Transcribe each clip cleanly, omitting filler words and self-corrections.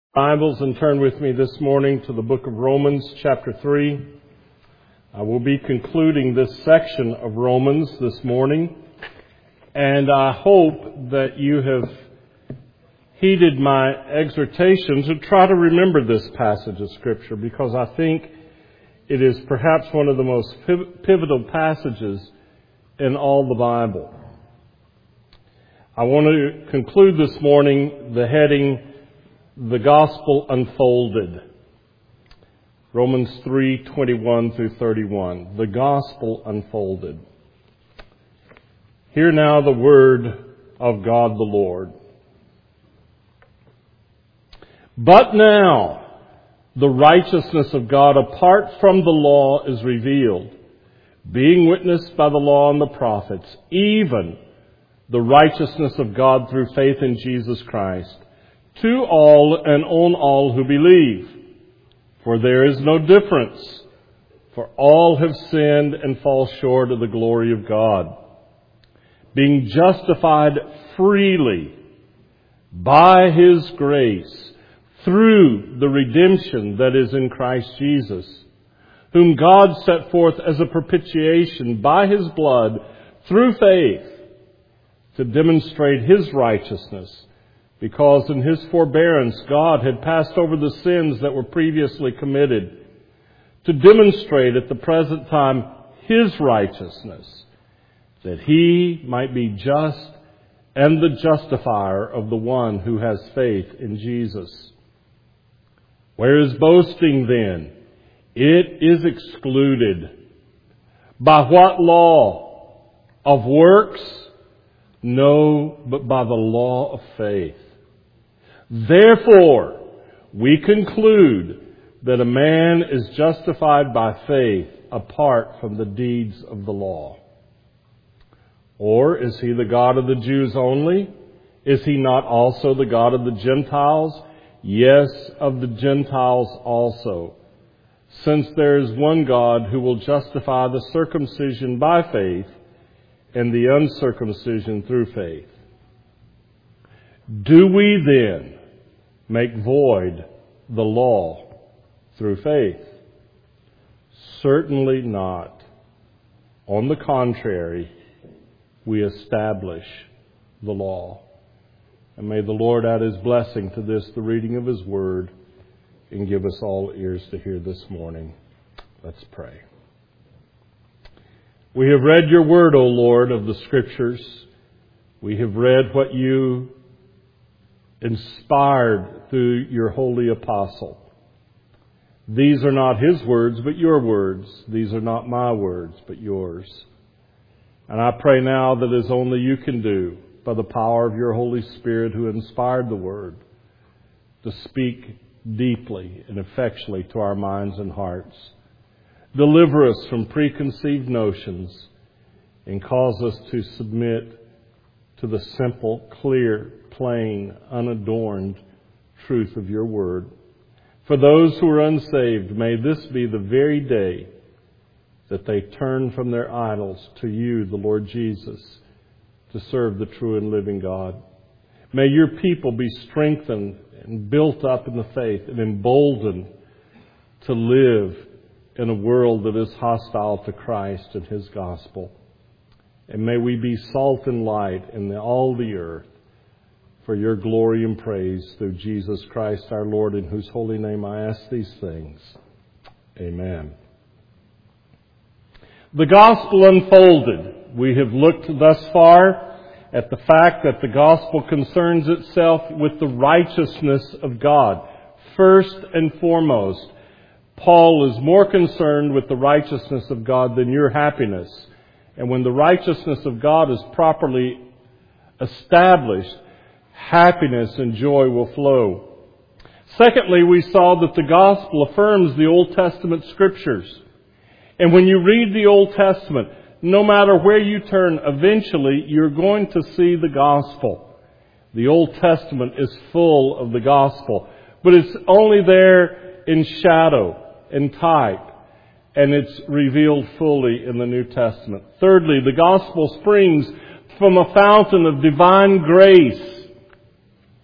Bibles and turn with me this morning to the book of Romans, chapter 3. I will be concluding this section of Romans this morning, and I hope that you have heeded my exhortation to try to remember this passage of Scripture, because I think it is perhaps one of the most pivotal passages in all the Bible. I want to conclude this morning the heading, The Gospel Unfolded. Romans 3:21 through 31. The Gospel Unfolded. Hear now the word of God the Lord. But now the righteousness of God apart from the law is revealed, being witnessed by the law and the prophets, even the righteousness of God through faith in Jesus Christ, to all and on all who believe. For there is no difference, for all have sinned and fall short of the glory of God, being justified freely by His grace through the redemption that is in Christ Jesus, whom God set forth as a propitiation by His blood through faith to demonstrate His righteousness, because in His forbearance God had passed over the sins that were previously committed, to demonstrate at the present time His righteousness, that He might be just and the justifier of the one who has faith in Jesus. Where is boasting then? It is excluded. By what law? Of works? No, but by the law of faith. Therefore, we conclude that a man is justified by faith apart from the deeds of the law. Or is He the God of the Jews only? Is He not also the God of the Gentiles? Yes, of the Gentiles also. Since there is one God who will justify the circumcision by faith and the uncircumcision through faith. Do we then make void the law through faith? Certainly not. On the contrary, we establish the law. And may the Lord add His blessing to this, the reading of His Word, and give us all ears to hear this morning. Let's pray. We have read Your Word, O Lord, of the Scriptures. We have read what You inspired through Your holy apostle. These are not his words, but Your words. These are not my words, but Yours. And I pray now that as only You can do, by the power of Your Holy Spirit who inspired the Word, to speak deeply and effectually to our minds and hearts. Deliver us from preconceived notions and cause us to submit to the simple, clear, plain, unadorned truth of Your Word. For those who are unsaved, may this be the very day that they turn from their idols to You, the Lord Jesus, to serve the true and living God. May Your people be strengthened and built up in the faith and emboldened to live in a world that is hostile to Christ and His gospel. And may we be salt and light in all the earth for Your glory and praise through Jesus Christ our Lord, in whose holy name I ask these things. Amen. The gospel unfolded. We have looked thus far at the fact that the gospel concerns itself with the righteousness of God. First and foremost, Paul is more concerned with the righteousness of God than your happiness. And when the righteousness of God is properly established, happiness and joy will flow. Secondly, we saw that the gospel affirms the Old Testament Scriptures. And when you read the Old Testament, no matter where you turn, eventually you're going to see the gospel. The Old Testament is full of the gospel, but it's only there in shadow and type, and it's revealed fully in the New Testament. Thirdly, the gospel springs from a fountain of divine grace.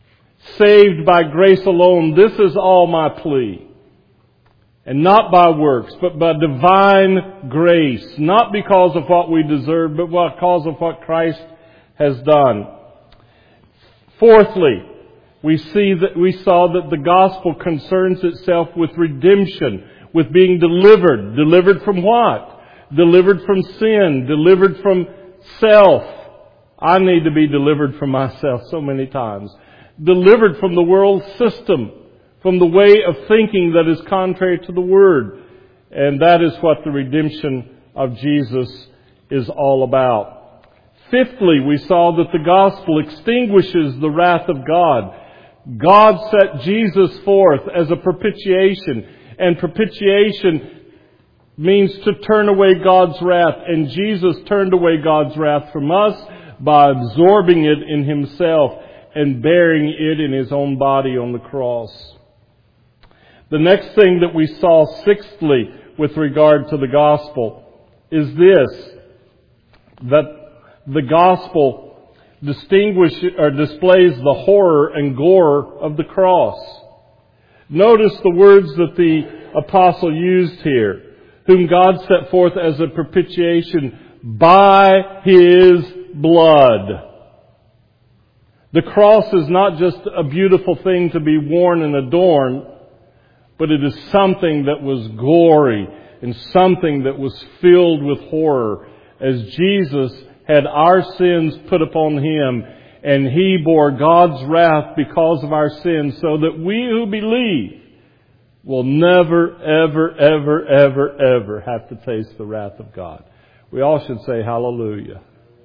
saved by grace alone. This is all my plea. And not by works, but by divine grace. Not because of what we deserve, but because of what Christ has done. Fourthly, we saw that the gospel concerns itself with redemption, with being delivered. Delivered from what? Delivered from sin, delivered from self. I need to be delivered from myself so many times. Delivered from the world system, from the way of thinking that is contrary to the Word. And that is what the redemption of Jesus is all about. Fifthly, we saw that the gospel extinguishes the wrath of God. God set Jesus forth as a propitiation, and propitiation means to turn away God's wrath, and Jesus turned away God's wrath from us by absorbing it in Himself and bearing it in His own body on the cross. The next thing that we saw, sixthly, with regard to the gospel, is this, that the gospel displays the horror and gore of the cross. Notice the words that the apostle used here, whom God set forth as a propitiation by His blood. The cross is not just a beautiful thing to be worn and adorned, but it is something that was gory and something that was filled with horror, as Jesus had our sins put upon Him, and He bore God's wrath because of our sins, so that we who believe will never, ever, ever, ever, ever have to taste the wrath of God. We all should say hallelujah.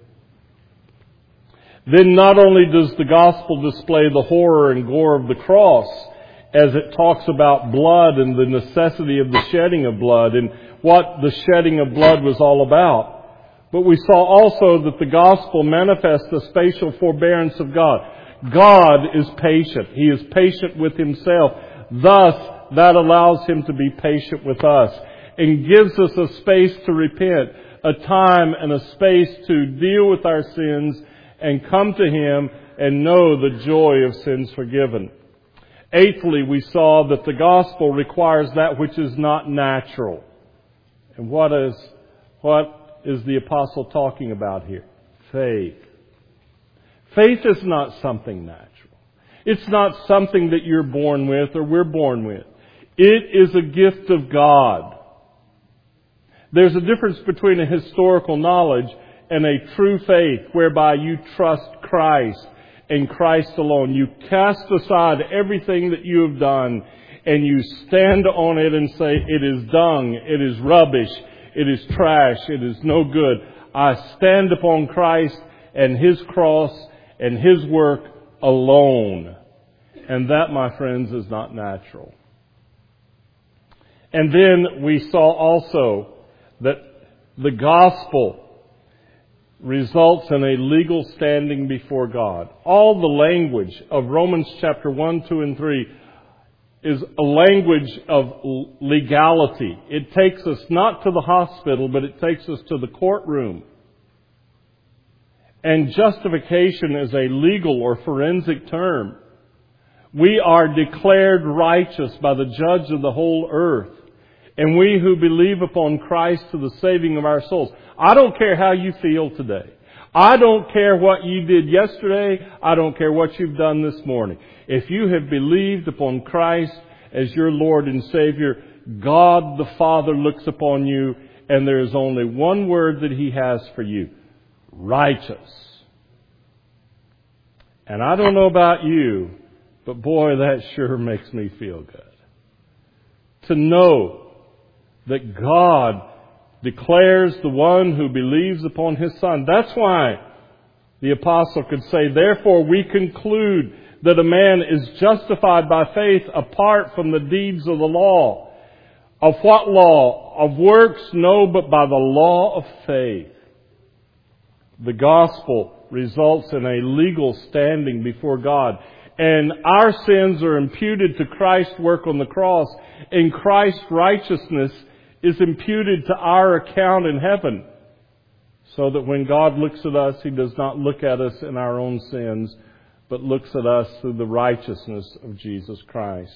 Then not only does the gospel display the horror and gore of the cross, as it talks about blood and the necessity of the shedding of blood and what the shedding of blood was all about, but we saw also that the gospel manifests the spatial forbearance of God. God is patient. He is patient with Himself. Thus, that allows Him to be patient with us and gives us a space to repent, a time and a space to deal with our sins and come to Him and know the joy of sins forgiven. Eighthly, we saw that the gospel requires that which is not natural. And what is the apostle talking about here? Faith. Faith is not something natural. It's not something that you're born with or we're born with. It is a gift of God. There's a difference between a historical knowledge and a true faith whereby you trust Christ and Christ alone. You cast aside everything that you have done and you stand on it and say, it is dung, it is rubbish, it is trash, it is no good. I stand upon Christ and His cross and His work alone. And that, my friends, is not natural. And then we saw also that the gospel results in a legal standing before God. All the language of Romans chapter 1, 2, and 3 is a language of legality. It takes us not to the hospital, but it takes us to the courtroom. And justification is a legal or forensic term. We are declared righteous by the judge of the whole earth. And we who believe upon Christ to the saving of our souls. I don't care how you feel today. I don't care what you did yesterday. I don't care what you've done this morning. If you have believed upon Christ as your Lord and Savior, God the Father looks upon you, and there is only one word that He has for you: righteous. And I don't know about you, but boy, that sure makes me feel good. To know that God declares the one who believes upon His Son. That's why the apostle could say, therefore we conclude that a man is justified by faith apart from the deeds of the law. Of what law? Of works? No, but by the law of faith. The gospel results in a legal standing before God. And our sins are imputed to Christ's work on the cross. And Christ's righteousness is imputed to our account in heaven. So that when God looks at us, He does not look at us in our own sins, but looks at us through the righteousness of Jesus Christ.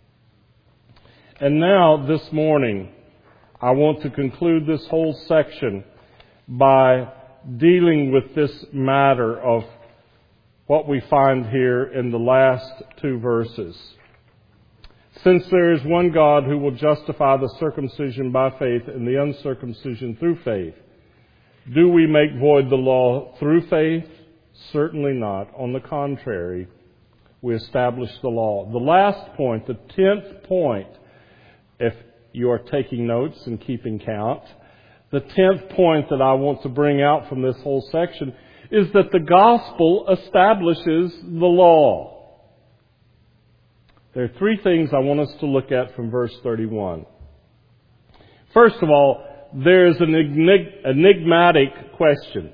And now, this morning, I want to conclude this whole section by dealing with this matter of what we find here in the last two verses. Since there is one God who will justify the circumcision by faith and the uncircumcision through faith, do we make void the law through faith? Certainly not. On the contrary, we establish the law. The last point, the 10th point, if you are taking notes and keeping count, the 10th point that I want to bring out from this whole section is that the gospel establishes the law. There are three things I want us to look at from verse 31. First of all, there is an enigmatic question.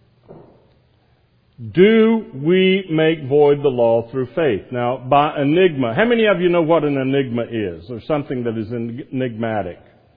Do we make void the law through faith? Now, by enigma, how many of you know what an enigma is, or something that is enigmatic?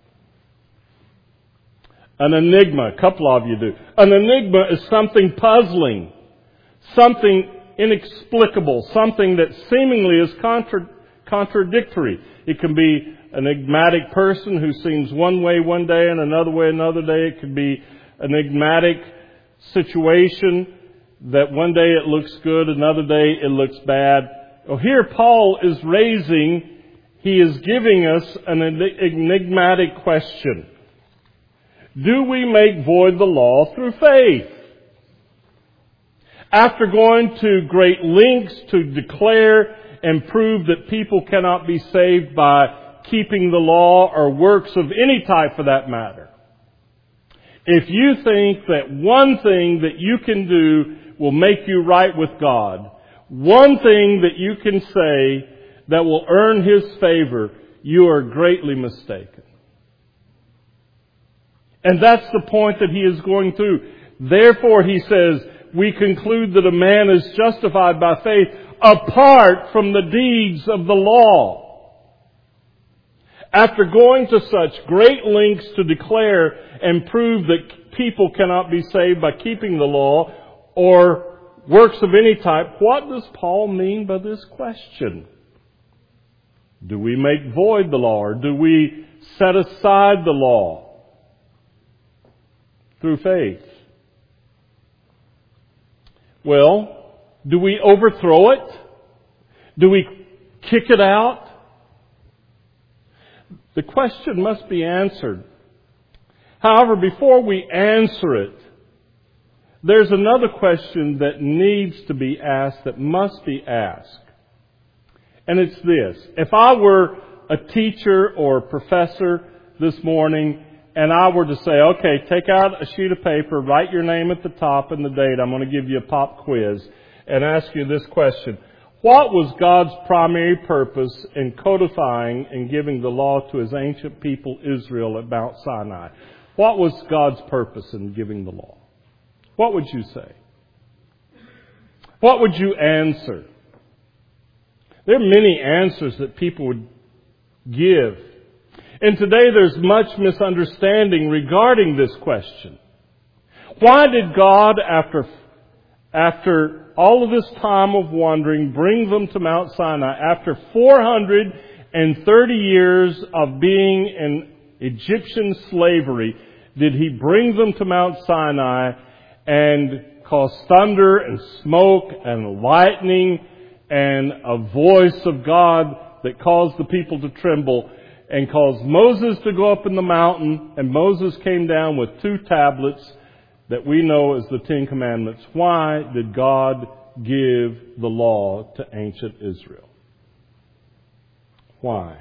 An enigma, a couple of you do. An enigma is something puzzling, something inexplicable, something that seemingly is contradictory. It can be an enigmatic person who seems one way one day and another way another day. It could be an enigmatic situation that one day it looks good, another day it looks bad. Well, here Paul is he is giving us an enigmatic question. Do we make void the law through faith? After going to great lengths to declare and prove that people cannot be saved by keeping the law or works of any type for that matter, if you think that one thing that you can do will make you right with God, one thing that you can say that will earn His favor, you are greatly mistaken. And that's the point that he is going through. Therefore, he says, we conclude that a man is justified by faith apart from the deeds of the law. After going to such great lengths to declare and prove that people cannot be saved by keeping the law or works of any type, what does Paul mean by this question? Do we make void the law, or do we set aside the law through faith? Well, do we overthrow it? Do we kick it out? The question must be answered. However, before we answer it, there's another question that needs to be asked, that must be asked. And it's this. If I were a teacher or a professor this morning, and I were to say, okay, take out a sheet of paper, write your name at the top and the date. I'm going to give you a pop quiz and ask you this question. What was God's primary purpose in codifying and giving the law to His ancient people Israel at Mount Sinai? What was God's purpose in giving the law? What would you say? What would you answer? There are many answers that people would give. And today there's much misunderstanding regarding this question. Why did God, after all of this time of wandering, bring them to Mount Sinai? After 430 years of being in Egyptian slavery, did He bring them to Mount Sinai and cause thunder and smoke and lightning and a voice of God that caused the people to tremble, and caused Moses to go up in the mountain, and Moses came down with 2 tablets that we know as the 10 Commandments? Why did God give the law to ancient Israel? Why?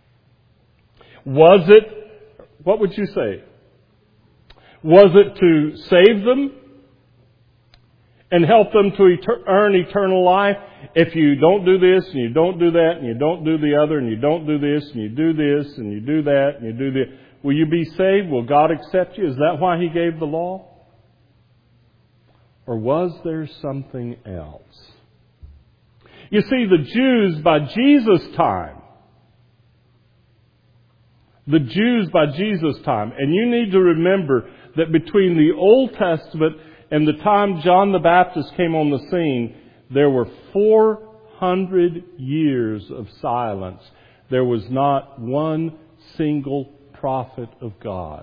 Was it, what would you say? Was it to save them and help them to earn eternal life? If you don't do this, and you don't do that, and you don't do the other, and you don't do this, and you do this, and you do that, and you do this, will you be saved? Will God accept you? Is that why He gave the law? Or was there something else? You see, the Jews by Jesus' time, and you need to remember that between the Old Testament and the time John the Baptist came on the scene, There were 400 years of silence. There was not one single prophet of God.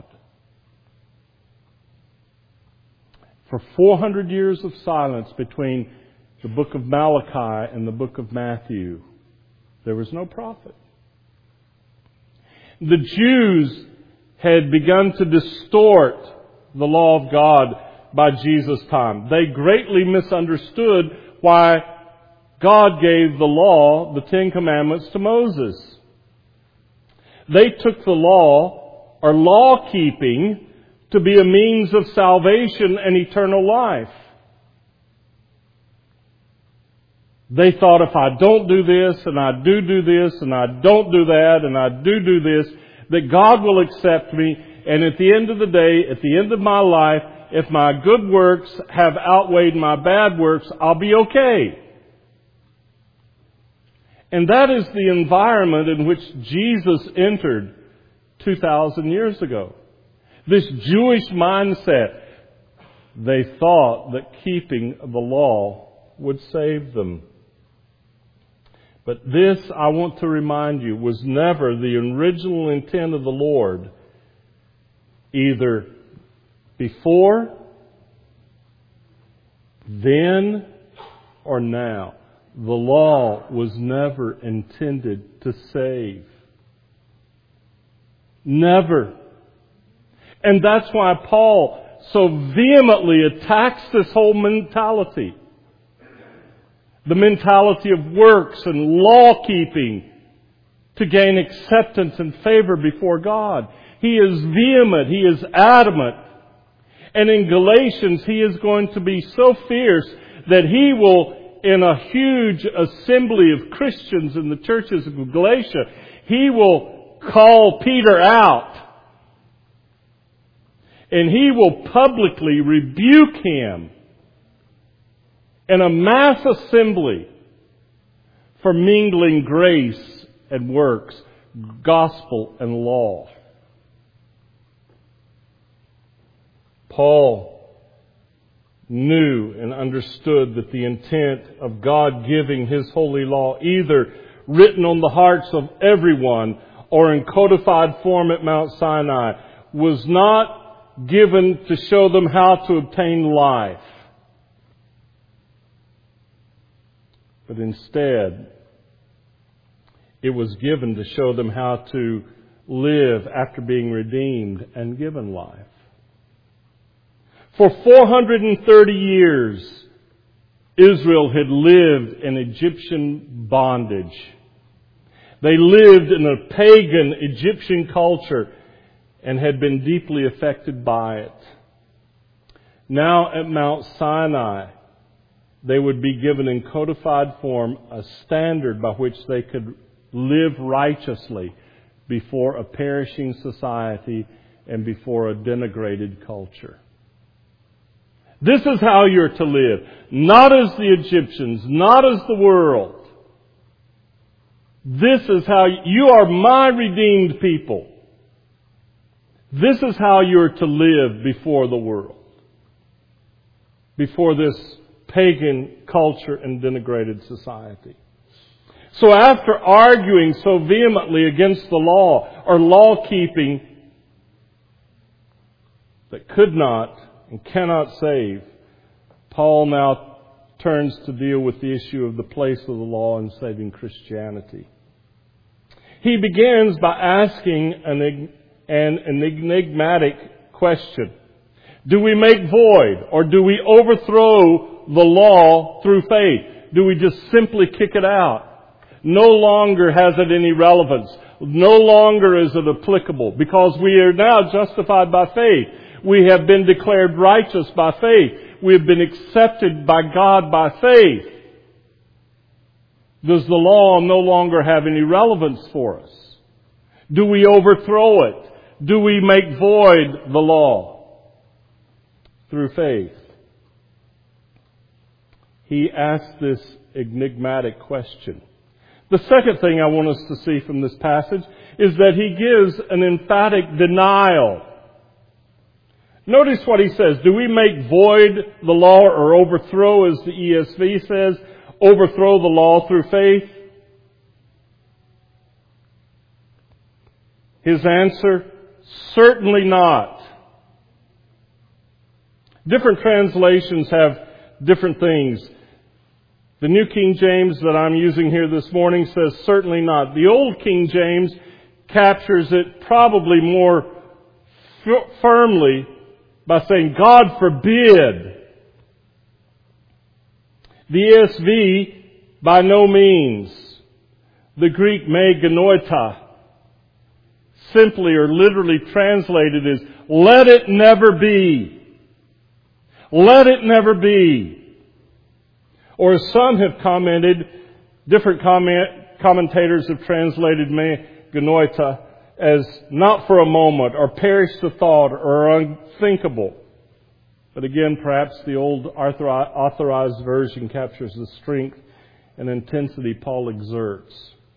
For 400 years of silence between the book of Malachi and the book of Matthew, there was no prophet. The Jews had begun to distort the law of God by Jesus' time. They greatly misunderstood why God gave the law, the Ten Commandments, to Moses. They took the law, or law-keeping, to be a means of salvation and eternal life. They thought, if I don't do this, and I do this, and I don't do that, and I do this, that God will accept me, and at the end of the day, at the end of my life, if my good works have outweighed my bad works, I'll be okay. And that is the environment in which Jesus entered 2,000 years ago. This Jewish mindset. They thought that keeping the law would save them. But this, I want to remind you, was never the original intent of the Lord, either before, then, or now. The law was never intended to save. Never. And that's why Paul so vehemently attacks this whole mentality. The mentality of works and law-keeping to gain acceptance and favor before God. He is vehement. He is adamant. And in Galatians, he is going to be so fierce that he will, in a huge assembly of Christians in the churches of Galatia, he will call Peter out. And he will publicly rebuke him in a mass assembly for mingling grace and works, gospel and law. Paul knew and understood that the intent of God giving His holy law, either written on the hearts of everyone or in codified form at Mount Sinai, was not given to show them how to obtain life, but instead it was given to show them how to live after being redeemed and given life. For 430 years, Israel had lived in Egyptian bondage. They lived in a pagan Egyptian culture and had been deeply affected by it. Now at Mount Sinai, they would be given in codified form a standard by which they could live righteously before a perishing society and before a denigrated culture. This is how you're to live. Not as the Egyptians, not as the world. This is how you are my redeemed people. This is how you're to live before the world. Before this pagan culture and denigrated society. So after arguing so vehemently against the law or law-keeping that could not and cannot save, Paul now turns to deal with the issue of the place of the law in saving Christianity. He begins by asking an enigmatic question. Do we make void or do we overthrow the law through faith? Do we just simply kick it out? No longer has it any relevance. No longer is it applicable because we are now justified by faith. We have been declared righteous by faith. We have been accepted by God by faith. Does the law no longer have any relevance for us? Do we overthrow it? Do we make void the law through faith? He asked this enigmatic question. The second thing I want us to see from this passage is that he gives an emphatic denial. Notice what he says. Do we make void the law or overthrow, as the ESV says, overthrow the law through faith? His answer, certainly not. Different translations have different things. The New King James that I'm using here this morning says certainly not. The Old King James captures it probably more firmly by saying, God forbid. The ESV, by no means. The Greek me genoita, simply or literally translated is, let it never be. Let it never be. Or as some have commented, different commentators have translated me genoita as not for a moment, or perish the thought, or unthinkable. But again, perhaps the old authorized version captures the strength and intensity Paul exerts.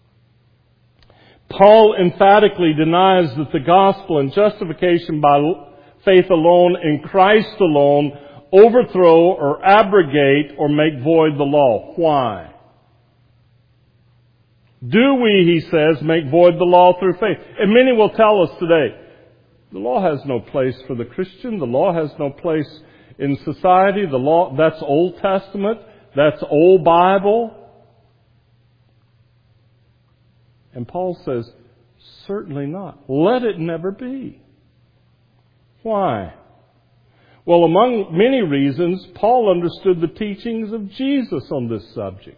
Paul emphatically denies that the gospel and justification by faith alone in Christ alone overthrow or abrogate or make void the law. Why? Do we, he says, make void the law through faith? And many will tell us today, the law has no place for the Christian. The law has no place in society. The law, that's Old Testament. That's Old Bible. And Paul says, certainly not. Let it never be. Why? Well, among many reasons, Paul understood the teachings of Jesus on this subject.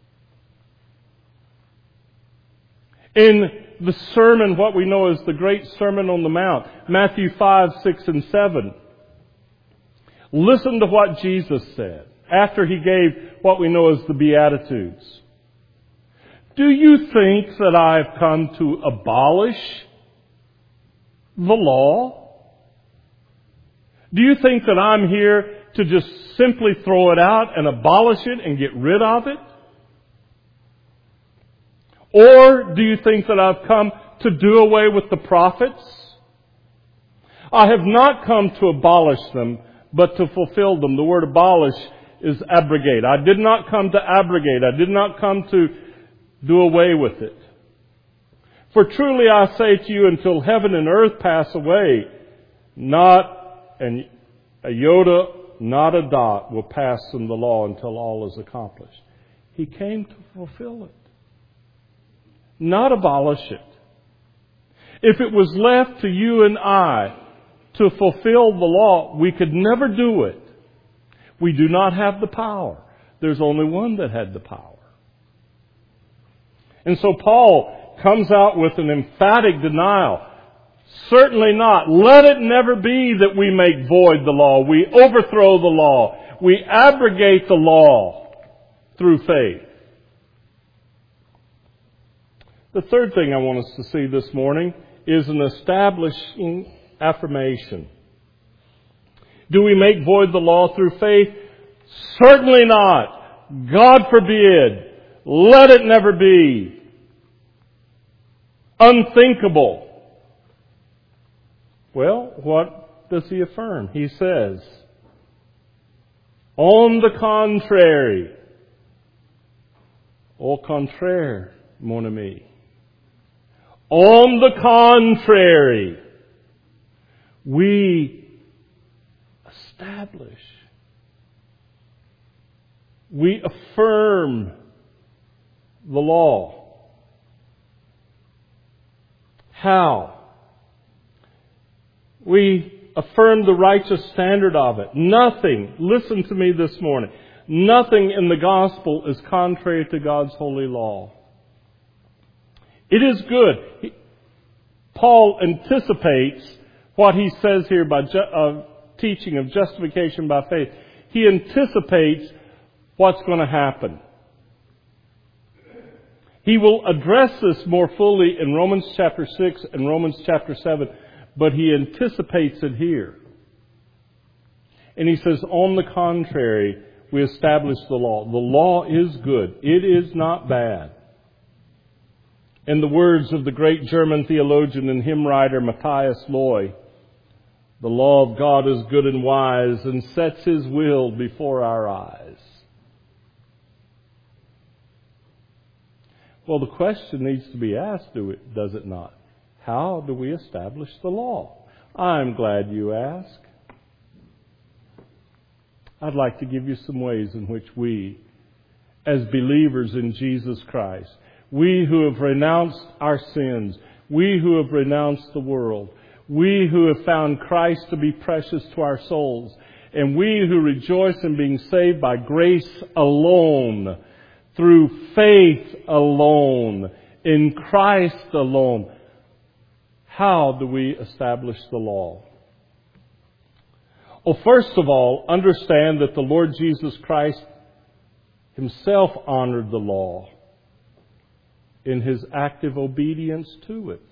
In the sermon, what we know as the Great Sermon on the Mount, Matthew 5, 6, and 7, listen to what Jesus said after he gave what we know as the Beatitudes. Do you think that I've come to abolish the law? Do you think that I'm here to just simply throw it out and abolish it and get rid of it? Or do you think that I've come to do away with the prophets? I have not come to abolish them, but to fulfill them. The word abolish is abrogate. I did not come to abrogate. I did not come to do away with it. For truly I say to you, until heaven and earth pass away, not an iota, not a dot will pass from the law until all is accomplished. He came to fulfill it, not abolish it. If it was left to you and I to fulfill the law, we could never do it. We do not have the power. There's only one that had the power. And so Paul comes out with an emphatic denial. Certainly not. Let it never be that we make void the law. We overthrow the law. We abrogate the law through faith. The third thing I want us to see this morning is an establishing affirmation. Do we make void the law through faith? Certainly not. God forbid. Let it never be. Unthinkable. Well, what does he affirm? He says, on the contrary, au contraire, mon ami. On the contrary, we establish, we affirm the law. How? We affirm the righteous standard of it. Nothing, listen to me this morning, nothing in the gospel is contrary to God's holy law. It is good. Paul anticipates what he says here by teaching of justification by faith. He anticipates what's going to happen. He will address this more fully in Romans chapter 6 and Romans chapter 7, but he anticipates it here. And he says, on the contrary, we establish the law. The law is good. It is not bad. In the words of the great German theologian and hymn writer Matthias Loy, the law of God is good and wise and sets His will before our eyes. Well, the question needs to be asked, does it not? How do we establish the law? I'm glad you ask. I'd like to give you some ways in which we, as believers in Jesus Christ, we who have renounced our sins, we who have renounced the world, we who have found Christ to be precious to our souls, and we who rejoice in being saved by grace alone, through faith alone, in Christ alone. How do we establish the law? Well, first of all, understand that the Lord Jesus Christ Himself honored the law in His active obedience to it.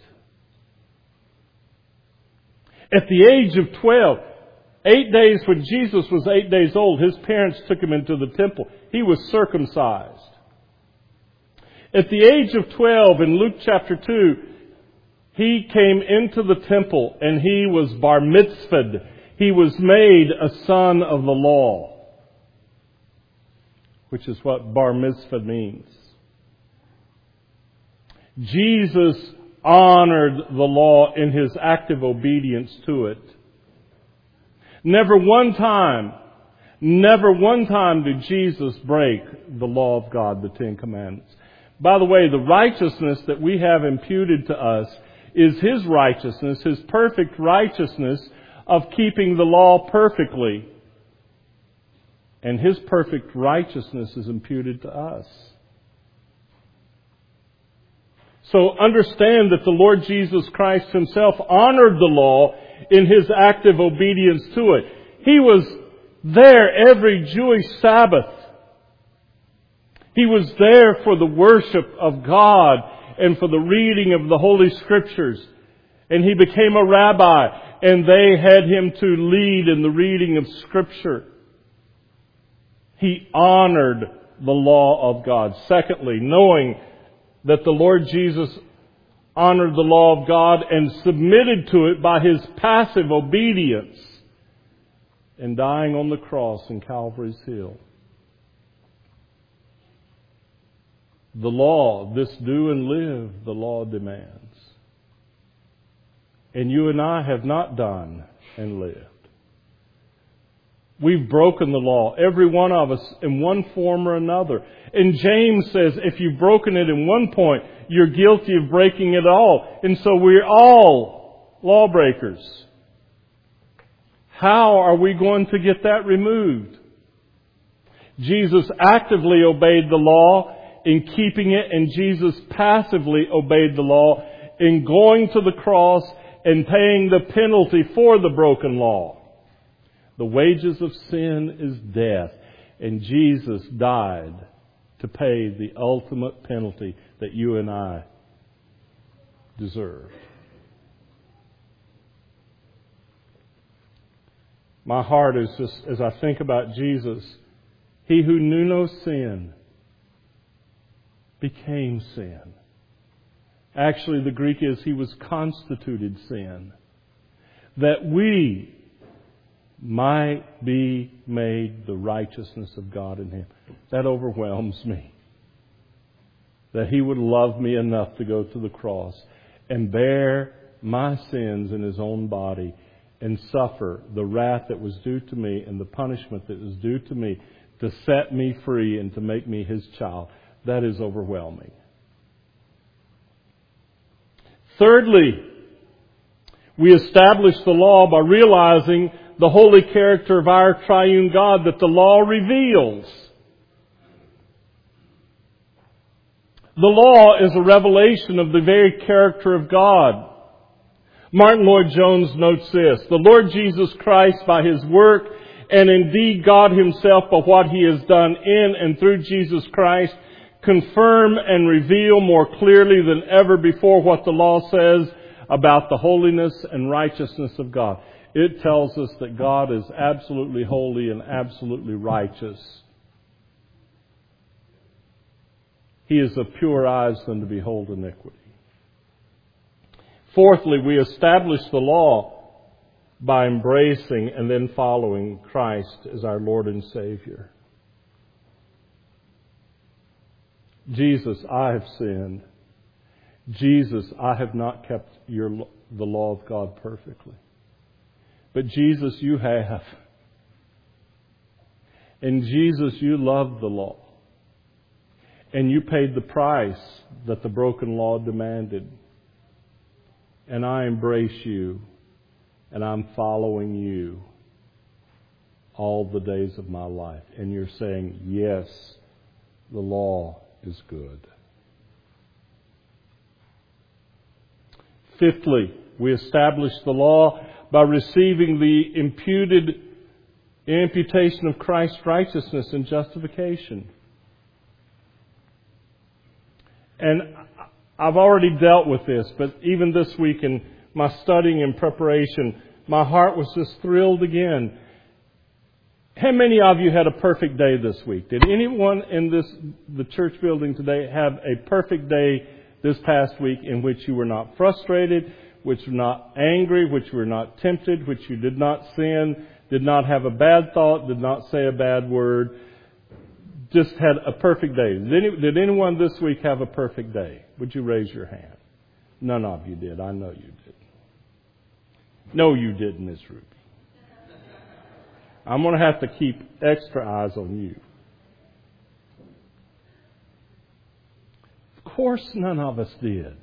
At the age of 12, 8 days when Jesus was 8 days old, His parents took Him into the temple. He was circumcised. At the age of 12, in Luke chapter 2, He came into the temple and He was bar mitzvahed. He was made a son of the law, which is what bar mitzvah means. Jesus honored the law in His active obedience to it. Never one time did Jesus break the law of God, the Ten Commandments. By the way, the righteousness that we have imputed to us is His righteousness, His perfect righteousness of keeping the law perfectly. And His perfect righteousness is imputed to us. So understand that the Lord Jesus Christ Himself honored the law in His active obedience to it. He was there every Jewish Sabbath. He was there for the worship of God and for the reading of the Holy Scriptures. And He became a rabbi, and they had Him to lead in the reading of Scripture. He honored the law of God. Secondly, knowing that the Lord Jesus honored the law of God and submitted to it by His passive obedience in dying on the cross in Calvary's Hill. The law, this do and live, the law demands. And you and I have not done and lived. We've broken the law, every one of us, in one form or another. And James says if you've broken it in one point, you're guilty of breaking it all. And so we're all lawbreakers. How are we going to get that removed? Jesus actively obeyed the law in keeping it, and Jesus passively obeyed the law in going to the cross and paying the penalty for the broken law. The wages of sin is death, and Jesus died to pay the ultimate penalty that you and I deserve. My heart is just, as I think about Jesus, He who knew no sin became sin. Actually, the Greek is He was constituted sin, that we might be made the righteousness of God in Him. That overwhelms me. That He would love me enough to go to the cross and bear my sins in His own body and suffer the wrath that was due to me and the punishment that was due to me to set me free and to make me His child. That is overwhelming. Thirdly, we establish the law by realizing the holy character of our triune God that the law reveals. The law is a revelation of the very character of God. Martin Lloyd-Jones notes this: the Lord Jesus Christ, by His work, and indeed God Himself by what He has done in and through Jesus Christ, confirm and reveal more clearly than ever before what the law says about the holiness and righteousness of God. It tells us that God is absolutely holy and absolutely righteous. He is of pure eyes than to behold iniquity. Fourthly, we establish the law by embracing and then following Christ as our Lord and Savior. Jesus, I have sinned. Jesus, I have not kept the law of God perfectly. But Jesus, you have. And Jesus, you love the law. And you paid the price that the broken law demanded. And I embrace you. And I'm following you all the days of my life. And you're saying, yes, the law is good. Fifthly, we establish the law by receiving the imputation of Christ's righteousness and justification. And I've already dealt with this, but even this week in my studying and preparation, my heart was just thrilled again. How many of you had a perfect day this week? Did anyone in the church building today have a perfect day this past week in which you were not frustrated, which were not angry, which were not tempted, which you did not sin, did not have a bad thought, did not say a bad word, just had a perfect day? Did anyone this week have a perfect day? Would you raise your hand? None of you did. I know you did. No, you didn't, Miss Ruby. I'm going to have to keep extra eyes on you. Of course none of us did.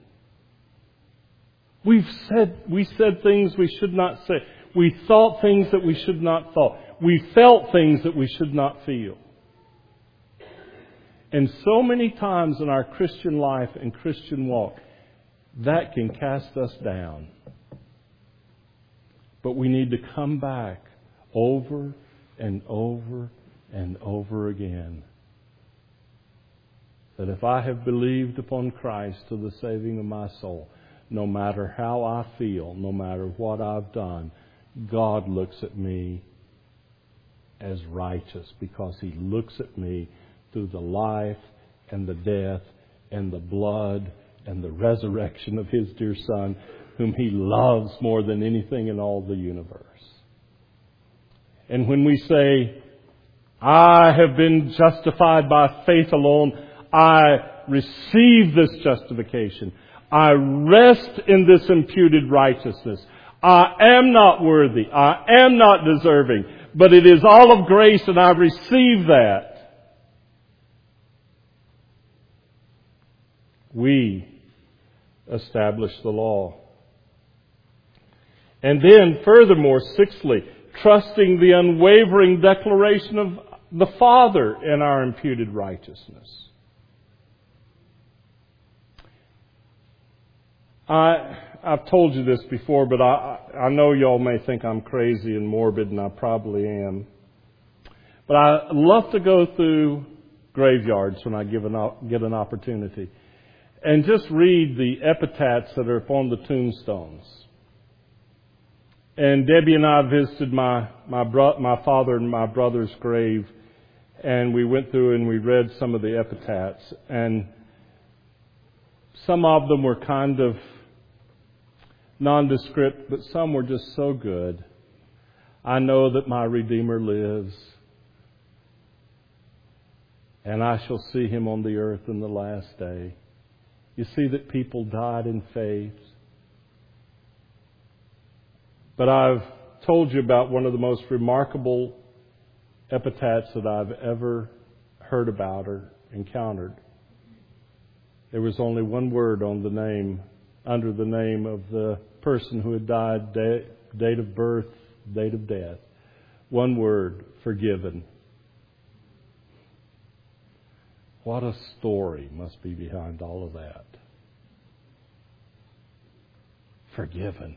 We said things we should not say. We thought things that we should not thought. We felt things that we should not feel. And so many times in our Christian life and Christian walk, that can cast us down. But we need to come back over and over and over again. That if I have believed upon Christ to the saving of my soul, no matter how I feel, no matter what I've done, God looks at me as righteous because He looks at me through the life and the death and the blood and the resurrection of His dear Son, whom He loves more than anything in all the universe. And when we say, I have been justified by faith alone, I receive this justification, I rest in this imputed righteousness, I am not worthy, I am not deserving, but it is all of grace and I receive that. We establish the law. And then, furthermore, sixthly, trusting the unwavering declaration of the Father in our imputed righteousness. I've told you this before, but I know y'all may think I'm crazy and morbid, and I probably am. But I love to go through graveyards when I get an opportunity and just read the epitaphs that are upon the tombstones. And Debbie and I visited my father and my brother's grave, and we went through and we read some of the epitaphs, and some of them were kind of nondescript, but some were just so good. I know that my Redeemer lives, and I shall see Him on the earth in the last day. You see that people died in faith. But I've told you about one of the most remarkable epitaphs that I've ever heard about or encountered. There was only one word on the name, under the name of the person who had died, date of birth, date of death. One word, forgiven. What a story must be behind all of that. Forgiven.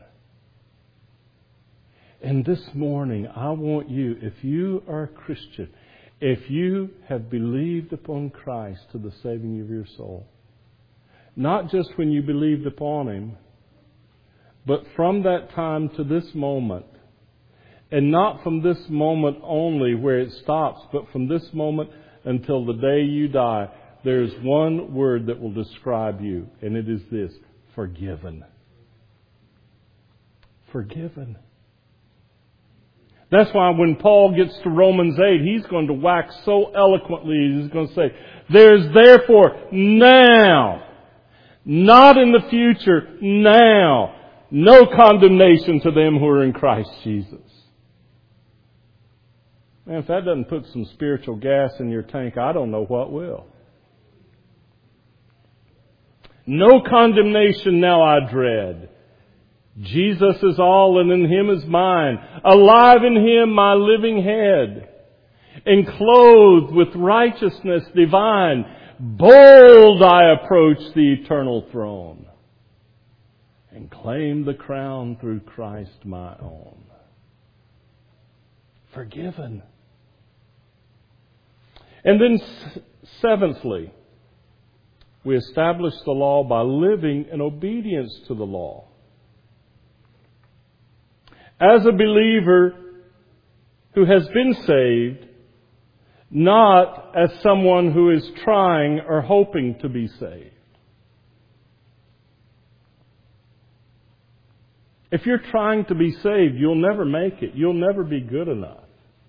And this morning, I want you, if you are a Christian, if you have believed upon Christ to the saving of your soul, not just when you believed upon Him, but from that time to this moment, and not from this moment only where it stops, but from this moment until the day you die, there's one word that will describe you, and it is this: forgiven. Forgiven. That's why when Paul gets to Romans 8, he's going to wax so eloquently. He's going to say, there's therefore now, not in the future, now, no condemnation to them who are in Christ Jesus. Man, if that doesn't put some spiritual gas in your tank, I don't know what will. No condemnation now I dread. Jesus is all and in Him is mine. Alive in Him my living head. And clothed with righteousness divine. Bold I approach the eternal throne. And claim the crown through Christ my own. Forgiven. And then seventhly, we establish the law by living in obedience to the law. As a believer who has been saved, not as someone who is trying or hoping to be saved. If you're trying to be saved, you'll never make it. You'll never be good enough.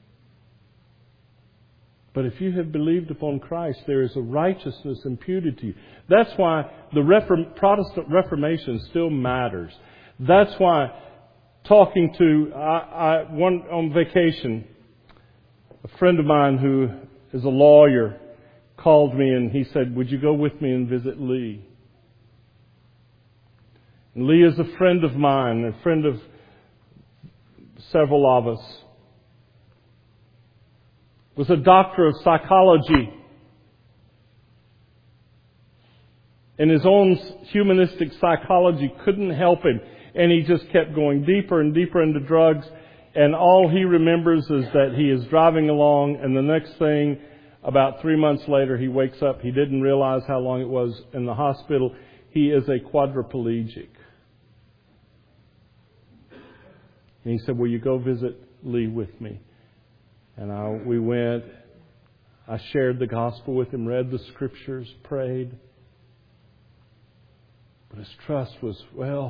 But if you have believed upon Christ, there is a righteousness imputed to you. That's why the Protestant Reformation still matters. That's why talking to, one on vacation, a friend of mine who is a lawyer called me and he said, would you go with me and visit Lee? And Lee is a friend of mine, a friend of several of us. Was a doctor of psychology. And his own humanistic psychology couldn't help him. And he just kept going deeper and deeper into drugs. And all he remembers is that he is driving along, and the next thing, about 3 months later, he wakes up. He didn't realize how long it was in the hospital. He is a quadriplegic. And he said, will you go visit Lee with me? And we went. I shared the gospel with him, read the scriptures, prayed. But his trust was,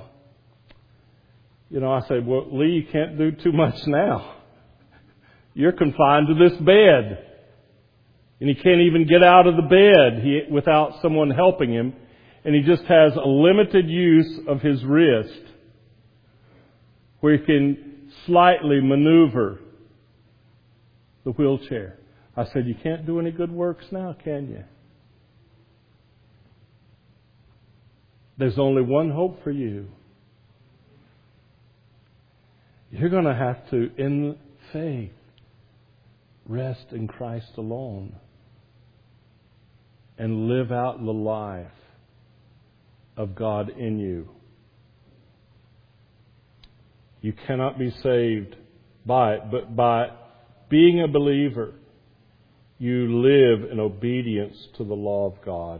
I said, well, Lee, you can't do too much now. You're confined to this bed. And he can't even get out of the bed without someone helping him. And he just has a limited use of his wrist where he can slightly maneuver the wheelchair. I said, you can't do any good works now, can you? There's only one hope for you. You're going to have to, in faith, rest in Christ alone and live out the life of God in you. You cannot be saved by it, but by being a believer, you live in obedience to the law of God.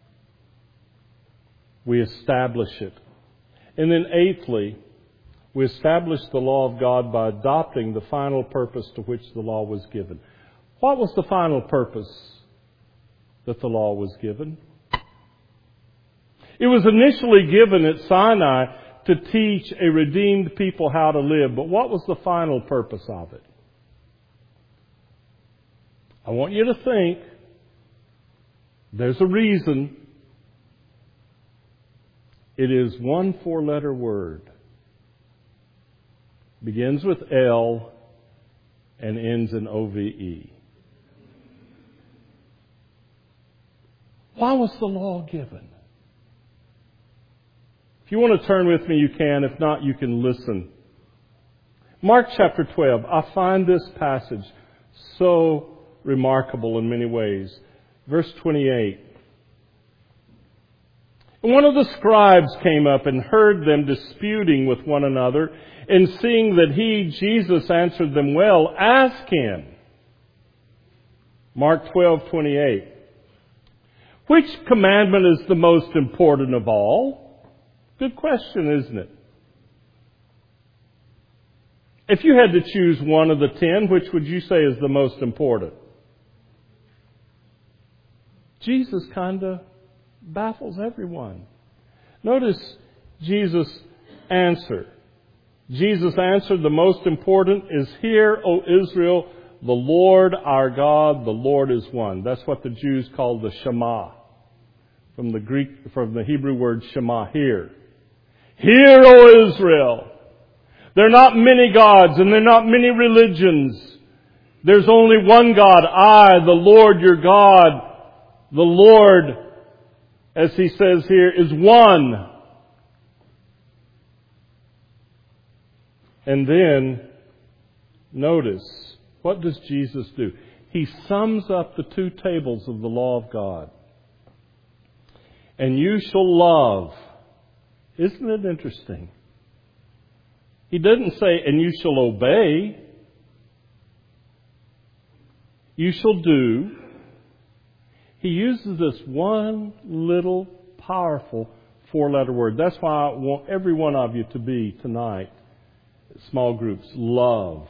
We establish it. And then eighthly, we establish the law of God by adopting the final purpose to which the law was given. What was the final purpose that the law was given? It was initially given at Sinai to teach a redeemed people how to live. But what was the final purpose of it? I want you to think there's a reason. It is one 4-letter word. Begins with L and ends in OVE. Why was the law given? If you want to turn with me, you can. If not, you can listen. Mark chapter 12. I find this passage so remarkable in many ways. Verse 28. And one of the scribes came up and heard them disputing with one another, and seeing that he, Jesus, answered them well, asked him. Mark 12:28. Which commandment is the most important of all? Good question, isn't it? If you had to choose one of the 10, which would you say is the most important? Jesus kind of baffles everyone. Notice Jesus' answer. Jesus answered, the most important is, Hear, O Israel, the Lord our God, the Lord is one. That's what the Jews call the Shema. From the Hebrew word Shema, hear. Hear, O Israel. There are not many gods and there are not many religions. There's only one God, I, the Lord your God. The Lord, as he says here, is one. And then, notice, what does Jesus do? He sums up the two tables of the law of God. And you shall love. Isn't it interesting? He doesn't say, and you shall obey. You shall do. He uses this one little powerful four-letter word. That's why I want every one of you to be tonight, small groups, love.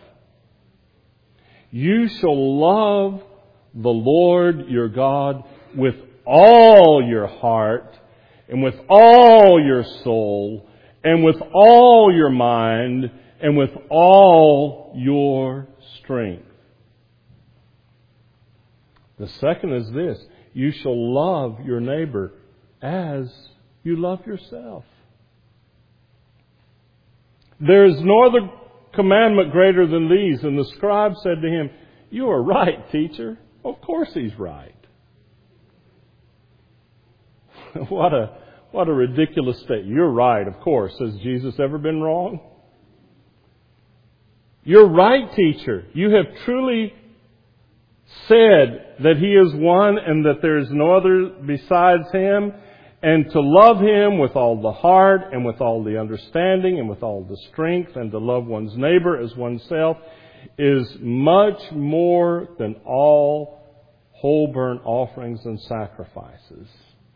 You shall love the Lord your God with all your heart and with all your soul and with all your mind and with all your strength. The second is this: you shall love your neighbor as you love yourself. There is no other commandment greater than these. And the scribe said to him, You are right, teacher. Of course he's right. What a ridiculous statement. You're right, of course. Has Jesus ever been wrong? You're right, teacher. You have truly said that He is one and that there is no other besides Him, and to love Him with all the heart and with all the understanding and with all the strength, and to love one's neighbor as oneself is much more than all whole burnt offerings and sacrifices.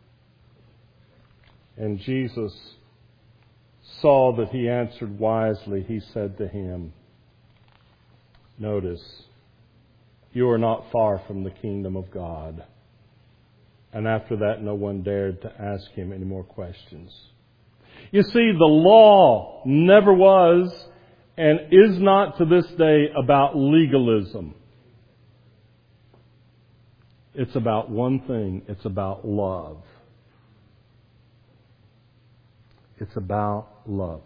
And Jesus saw that he answered wisely. He said to him, notice, you are not far from the kingdom of God. And after that, no one dared to ask him any more questions. You see, the law never was and is not to this day about legalism. It's about one thing. It's about love. It's about love.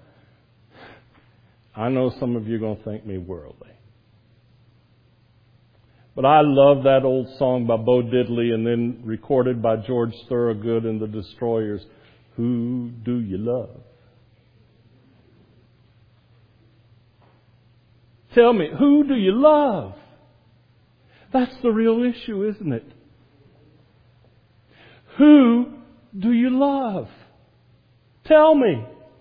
I know some of you are going to think me worldly. But I love that old song by Bo Diddley and then recorded by George Thorogood and the Destroyers. Who do you love? Tell me, who do you love? That's the real issue, isn't it? Who do you love? Tell me.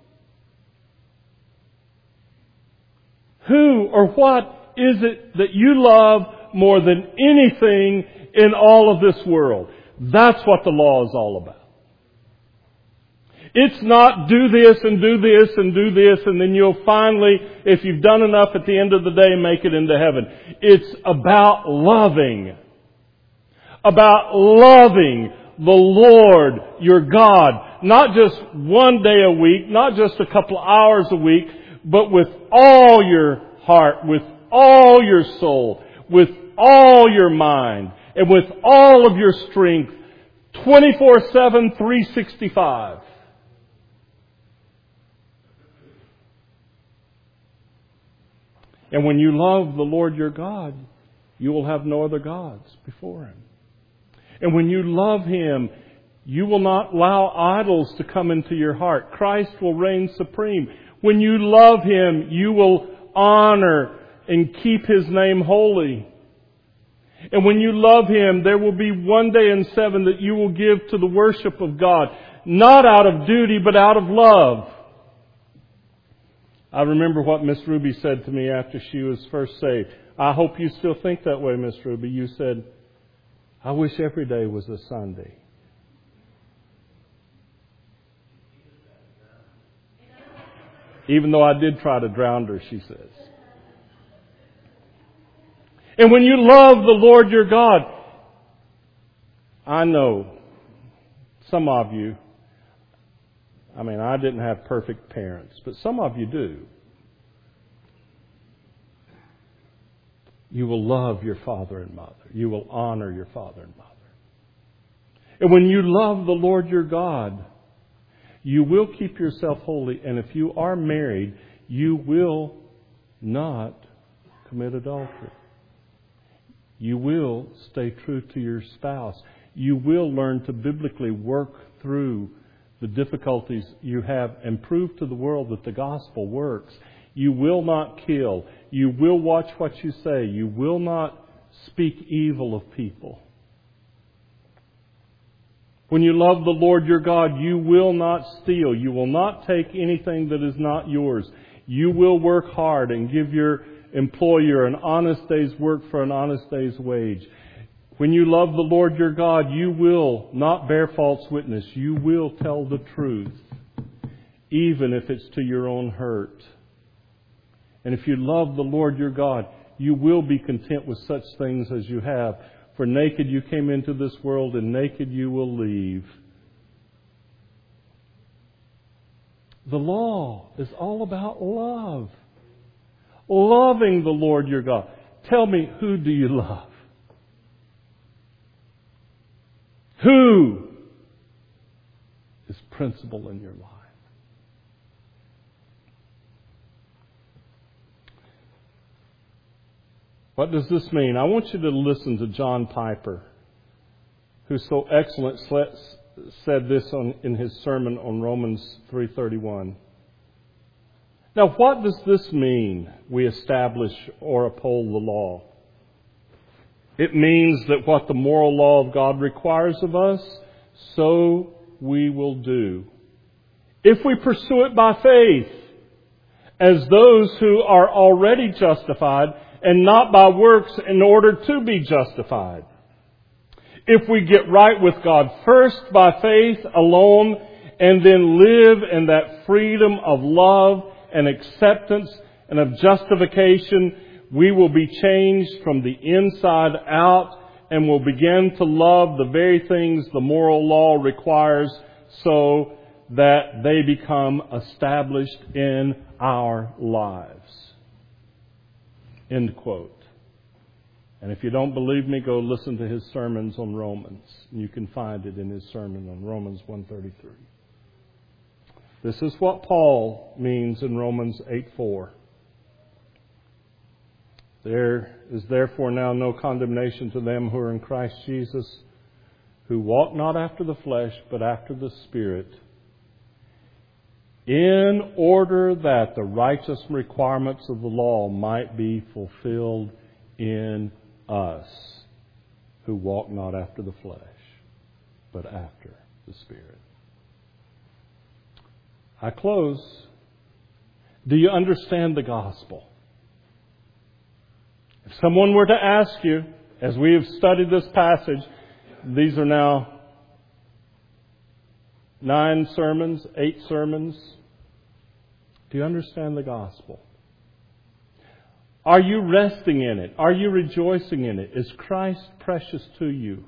Who or what is it that you love more than anything in all of this world? That's what the law is all about. It's not do this and do this and do this and then you'll finally, if you've done enough at the end of the day, make it into heaven. It's about loving. About loving the Lord your God. Not just one day a week, not just a couple of hours a week, but with all your heart, with all your soul, with all your mind, and with all of your strength, 24/7, 365. And when you love the Lord your God, you will have no other gods before Him. And when you love Him, you will not allow idols to come into your heart. Christ will reign supreme. When you love Him, you will honor and keep His name holy. And when you love Him, there will be one day in 7 that you will give to the worship of God. Not out of duty, but out of love. I remember what Miss Ruby said to me after she was first saved. I hope you still think that way, Miss Ruby. You said, I wish every day was a Sunday. Even though I did try to drown her, she says. And when you love the Lord your God, I know some of you, I didn't have perfect parents, but some of you do. you will love your father and mother. You will honor your father and mother. And when you love the Lord your God, you will keep yourself holy. And if you are married, you will not commit adultery. You will stay true to your spouse. You will learn to biblically work through the difficulties you have and prove to the world that the gospel works. You will not kill. You will watch what you say. You will not speak evil of people. When you love the Lord your God, you will not steal. You will not take anything that is not yours. You will work hard and give your employer an honest day's work for an honest day's wage. When you love the Lord your God, you will not bear false witness. You will tell the truth, even if it's to your own hurt. And if you love the Lord your God, you will be content with such things as you have. For naked you came into this world, and naked you will leave. The law is all about love. Loving the Lord your God. Tell me, who do you love? Who is principal in your life? What does this mean? I want you to listen to John Piper, who so excellent said this in his sermon on Romans 3:31. Now, what does this mean, we establish or uphold the law? It means that what the moral law of God requires of us, so we will do. If we pursue it by faith, as those who are already justified, and not by works in order to be justified. If we get right with God first by faith alone, and then live in that freedom of love and acceptance and of justification, we will be changed from the inside out and will begin to love the very things the moral law requires, so that they become established in our lives. End quote. And if you don't believe me, go listen to his sermons on Romans. You can find it in his sermon on Romans 1:33. This is what Paul means in Romans 8:4. There is therefore now no condemnation to them who are in Christ Jesus, who walk not after the flesh, but after the Spirit, in order that the righteous requirements of the law might be fulfilled in us, who walk not after the flesh, but after the Spirit. I close. Do you understand the gospel? If someone were to ask you, as we have studied this passage, these are now 9 sermons, 8 sermons. Do you understand the gospel? Are you resting in it? Are you rejoicing in it? Is Christ precious to you?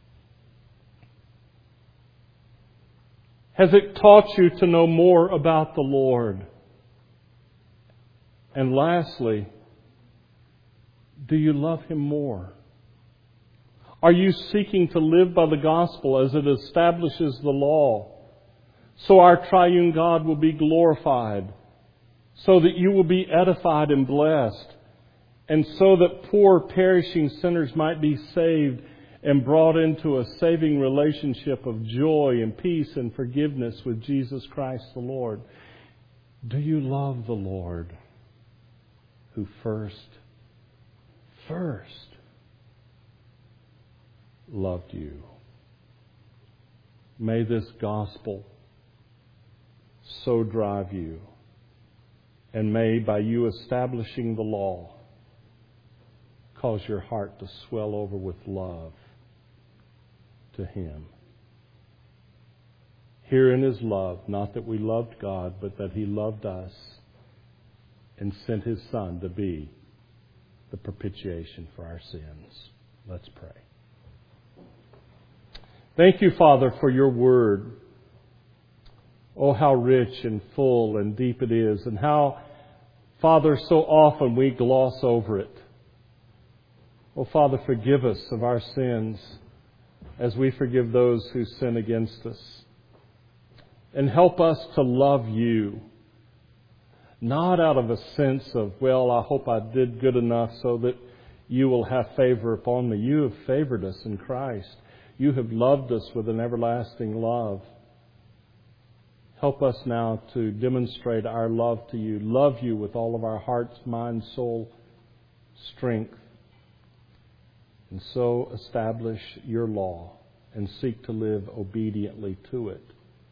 Has it taught you to know more about the Lord? And lastly, do you love Him more? Are you seeking to live by the gospel as it establishes the law, so our triune God will be glorified, so that you will be edified and blessed, and so that poor perishing sinners might be saved and brought into a saving relationship of joy and peace and forgiveness with Jesus Christ the Lord? Do you love the Lord who first loved you? May this gospel so drive you, and may, by you establishing the law, cause your heart to swell over with love to Him. Herein is love, not that we loved God, but that He loved us and sent His Son to be the propitiation for our sins. Let's pray. Thank you, Father, for your word. Oh, how rich and full and deep it is, and how, Father, so often we gloss over it. Oh, Father, forgive us of our sins as we forgive those who sin against us. And help us to love you, not out of a sense of, well, I hope I did good enough so that you will have favor upon me. You have favored us in Christ. You have loved us with an everlasting love. Help us now to demonstrate our love to you, love you with all of our hearts, mind, soul, strength, and so establish your law and seek to live obediently to it.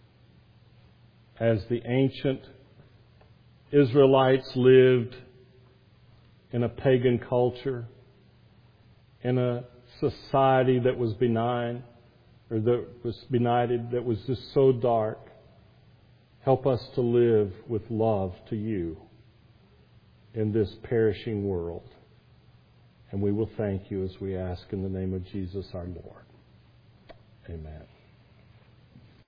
As the ancient Israelites lived in a pagan culture, in a society that was benign, or that was benighted, that was just so dark, help us to live with love to you in this perishing world. And we will thank you as we ask in the name of Jesus our Lord. Amen.